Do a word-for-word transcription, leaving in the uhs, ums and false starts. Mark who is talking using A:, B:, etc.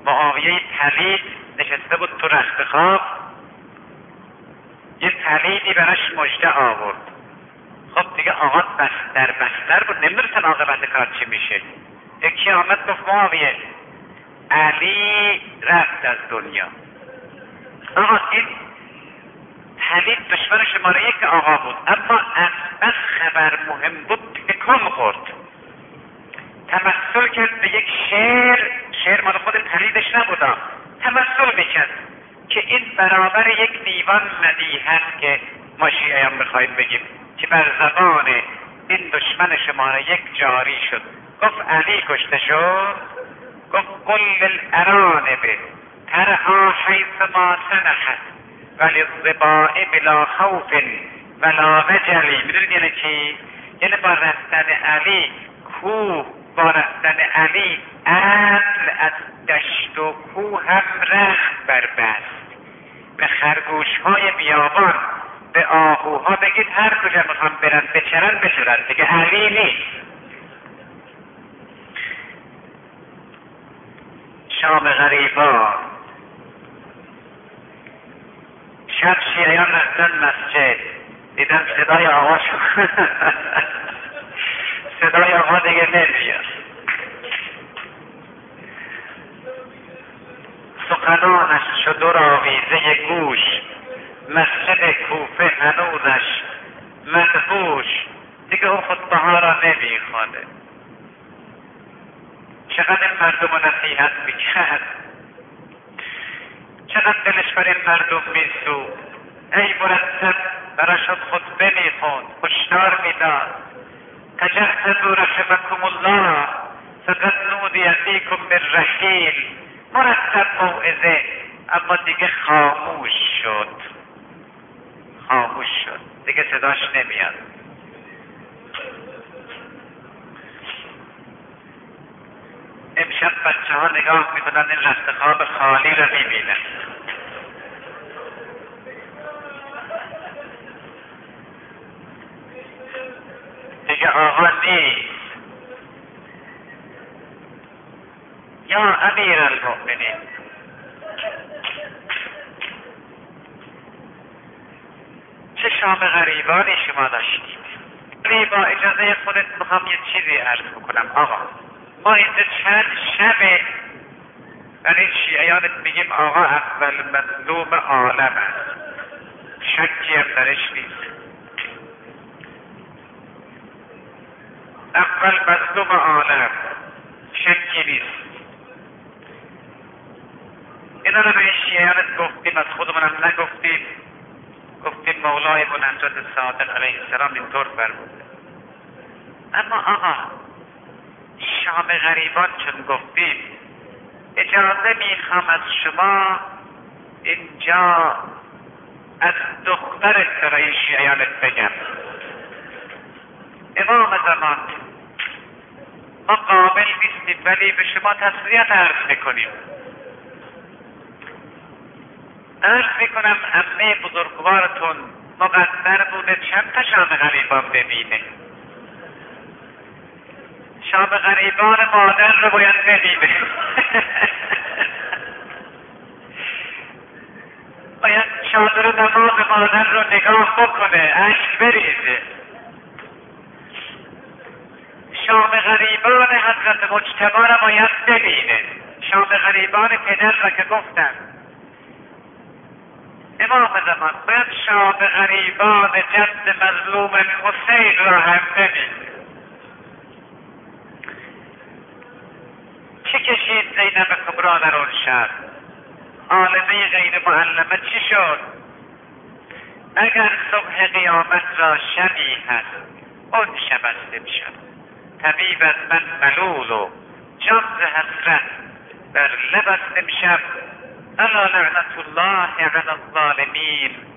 A: معاویه پلید نشسته بود تو رخت خواب، یه پلیدی براش مژده آورد. خب دیگه آقا بستر بستر بود، نمیدونستن عاقبت کار چی میشه. یکی آمد گفت معاویه علی رفت از دنیا. آقا این پلید دشمن شماره یک آقا بود، اما از بس خبر مهم بود تکون خورد، تمثل کرد به یک شعر، شعر مال خود پلیدش نبودا، تمثل میکرد که این برابر یک دیوان مدیح هست که ما شیعیان میخوایم بگیم که بر زبان این دشمن شماره یک جاری شد. گفت علی کشته شد، گفت قل للارانب ترعی حیث ما سنحت ولی الظباء بلا خوف ولا وجلی. میدونید یعنی چی؟ یعنی با رفتن علی کوه، با رفتن علی عدل از دشت و کوه هم رخت بربست. به خرگوش های بیابان، به آهوها بگید هر کجا میخوام برن بچرن بچرن، دیگه علی نیست. شام غریبا شب شیعیان رفتن مسجد، دیدن صدای آقا شد صدای آقا دیگه نمیاد، سخنانش شد و راویزه گوش، مسجد کوفه هنوزش مدهوش، دیگه اون خطبه ها را نمیخوانه. چقدر این مردم رو نصیحت میکرد، چقدر دلش بر این مردم میسود، ای مرتب براشون خطبه میخوند، هشدار میداد تجهزوا رحمکم الله فقد نودی فیکم بالرحیل. مرتب موعظه، اما دیگه خاموش شد، خاموش شد، دیگه صداش نمیاد. امشب بچه ها نگاه میکنن این رخت خواب خالی رو میبینن. دیگه آقا نیست. یا امیر المؤمنین، چه شام غریبانی شما داشتید. با اجازه خودت میخوام یه چیزی عرض بکنم. آقا ما اینجا چند شبه برای شیعیانت میگیم آقا اول مظلوم عالم است، شکی هم درش نیست، اول مظلوم عالم شکی نیست. اینا رو به شیعیانت گفتیم، از خودمونم نگفتیم، گفتیم مولای بنجات صادق علیه السلام اینطور فرموده. اما آقا شام غریبان چون گفتیم، اجازه میخوام از شما اینجا از دخترت برای شیعیانت بگم. امام زمان ما قابل نیستیم ولی به شما تسلیت عرض میکنیم. عرض میکنم عمه بزرگوارتون مقدر بوده چند تا شام غریبان ببینه. شام غریبان مادر رو باید ببینه باید چادر نماز مادر رو نگاه بکنه، اشک بریزه. شام غریبان حضرت مجتبی رو باید ببینه، شام غریبان پدر را که گفتن. امام زمان باید شام غریبان جد مظلوم حسین را هم ببینه. چه کشید زینب کبری در اون شب؟ عالمه غیر معلمه چی شد؟ اگر صبح قیامت را شبی هست، اون شب است امشب. طبیب از من ملول و جان ز حسرت بر لب است امشب. الا لعنت الله علی الظالمین